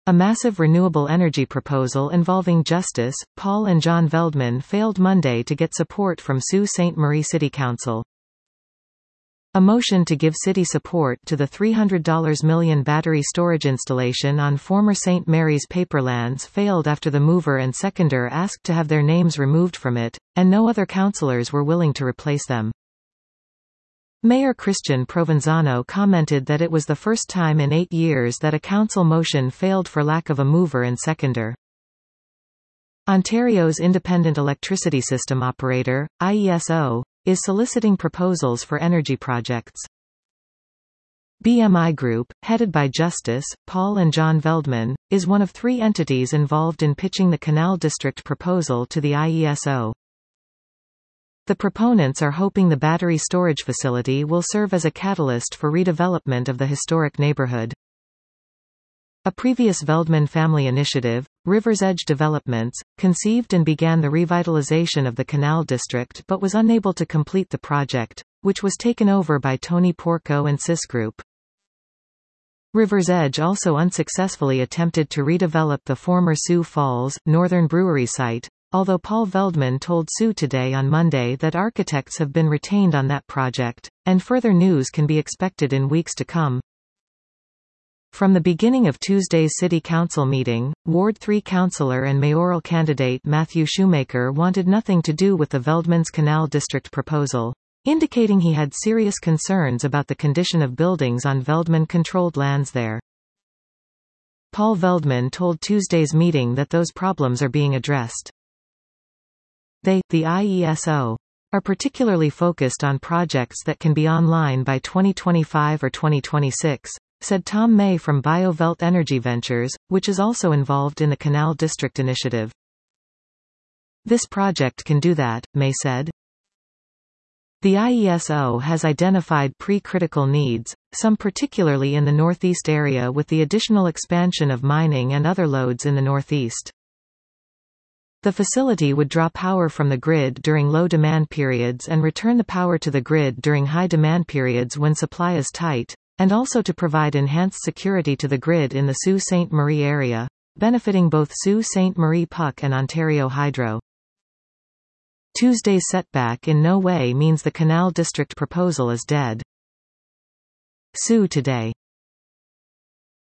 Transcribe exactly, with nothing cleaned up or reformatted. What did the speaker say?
A massive renewable energy proposal involving Justice, Paul and John Veldman failed Monday to get support from Sault Ste. Marie City Council. A motion to give city support to the three hundred million dollars battery storage installation on former Saint Mary's paperlands failed after the mover and seconder asked to have their names removed from it, and no other councillors were willing to replace them. Mayor Christian Provenzano commented that it was the first time in eight years that a council motion failed for lack of a mover and seconder. Ontario's Independent Electricity System Operator, I E S O, is soliciting proposals for energy projects. B M I Group, headed by Justice, Paul and John Veldman, is one of three entities involved in pitching the Canal District proposal to the I E S O. The proponents are hoping the battery storage facility will serve as a catalyst for redevelopment of the historic neighborhood. A previous Veldman family initiative, River's Edge Developments, conceived and began the revitalization of the Canal District but was unable to complete the project, which was taken over by Tony Porco and Cis Group. River's Edge also unsuccessfully attempted to redevelop the former Sioux Falls, Northern Brewery site, although Paul Veldman told Sioux Today on Monday that architects have been retained on that project, and further news can be expected in weeks to come. From the beginning of Tuesday's City Council meeting, Ward three councillor and mayoral candidate Matthew Shoemaker wanted nothing to do with the Veldman's Canal District proposal, indicating he had serious concerns about the condition of buildings on Veldman-controlled lands there. Paul Veldman told Tuesday's meeting that those problems are being addressed. They, the I E S O, are particularly focused on projects that can be online by twenty twenty-five or twenty twenty-six. Said Tom May from BioVelt Energy Ventures, which is also involved in the Canal District initiative. This project can do that, May said. The I E S O has identified pre-critical needs, some particularly in the northeast area with the additional expansion of mining and other loads in the northeast. The facility would draw power from the grid during low demand periods and return the power to the grid during high demand periods when supply is tight, and also to provide enhanced security to the grid in the Sault Ste. Marie area, benefiting both Sault Ste. Marie Puck and Ontario Hydro. Tuesday's setback in no way means the Canal District proposal is dead. Sioux Today.